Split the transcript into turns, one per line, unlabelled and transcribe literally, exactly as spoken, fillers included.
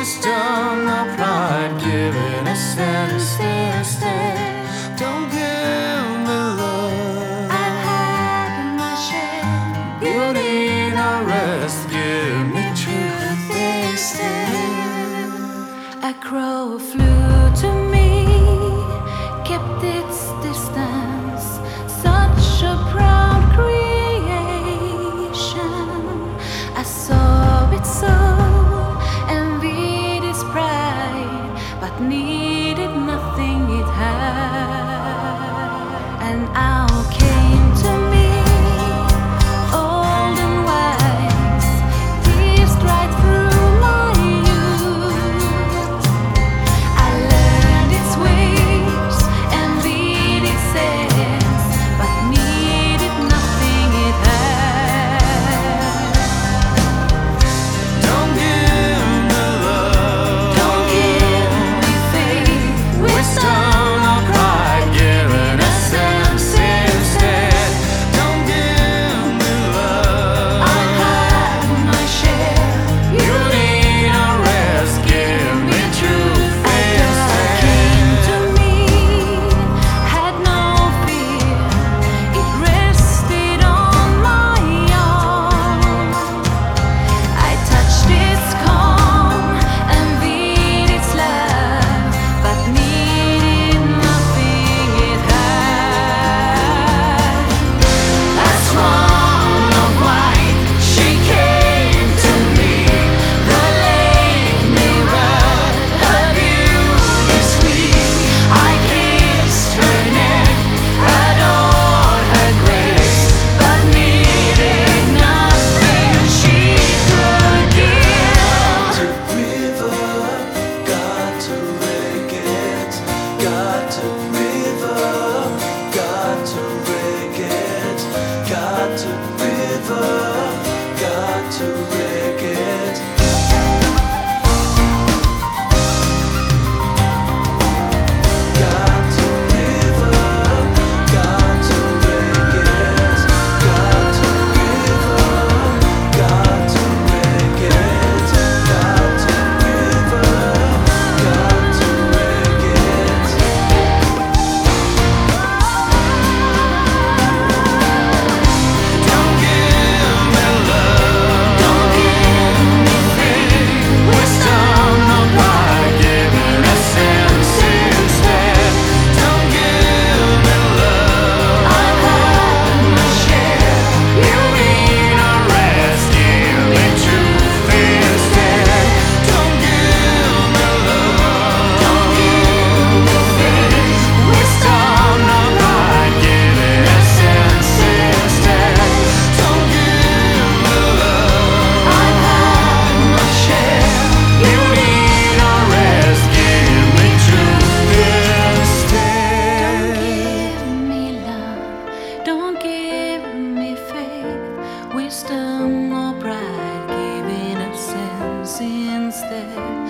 wisdom or pride, giving a sense instead. Don't give me love,
I've had my share.
beauty nor rest, give me truth instead.
A crow flew to me, kept its distance, such a proud creation. I saw it so, envied its pride, but needed nothing it had. And out came to me, old and wise, pierced right through my youth. I learned its ways, envied its sense, but needed nothing it had.
Don't give me love,
Don't give me faith,
wisdom or pride, giving a sense instead. Don't give me love,
I've had my share.
beauty nor rest, give me truth
A dove came to me, had no fear. It rested on my arm. I touched its calm, envied its love, but needed nothing it had.
A swan of white, she came to me. The lake mirrored her beauty sweet. I kissed her neck, adored her grace, but needed nothing she could give.
To river, got to rake it, got to river, got to rake it, got to river, got to rake it. Got to river, got to rake it, got to river, got to rake it, got to river, got to rake it.
Don't give me love, don't give me faith, wisdom or pride, giving a sense instead. Don't give me love,
I've had my share.
beauty nor rest, give me truth instead. Don't give me love,
Don't give me faith,
wisdom nor pride, giving a sense instead. Don't give me love,
I've had my share.
beauty nor rest, give me truth
Don't
instead.
give me love, don't give me faith, wisdom or pride, giving a sense instead.